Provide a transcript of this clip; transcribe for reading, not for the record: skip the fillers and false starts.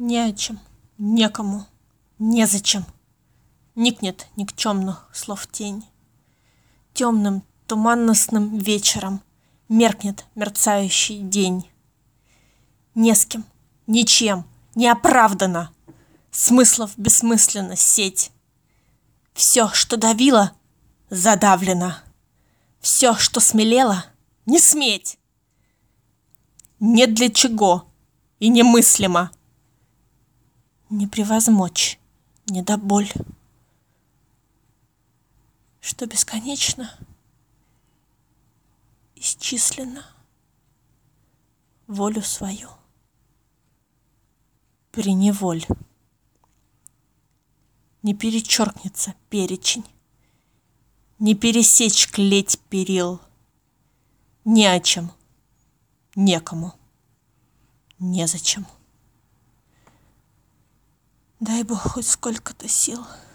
Не о чем, некому, незачем. Никнет никчемных слов тень. Темным туманностным вечером меркнет мерцающий день. Не с кем, ничем, не оправдано. Смыслов бессмысленно сеть. Все, что давило, задавлено. Все, что смелело, не сметь. Нет для чего и немыслимо не превозмочь, не до боль, что бесконечно исчислено волю свою преневоль. Не перечеркнется перечень, не пересечь клеть перил. Ни о чем, некому, незачем. Дай Бог хоть сколько-то сил.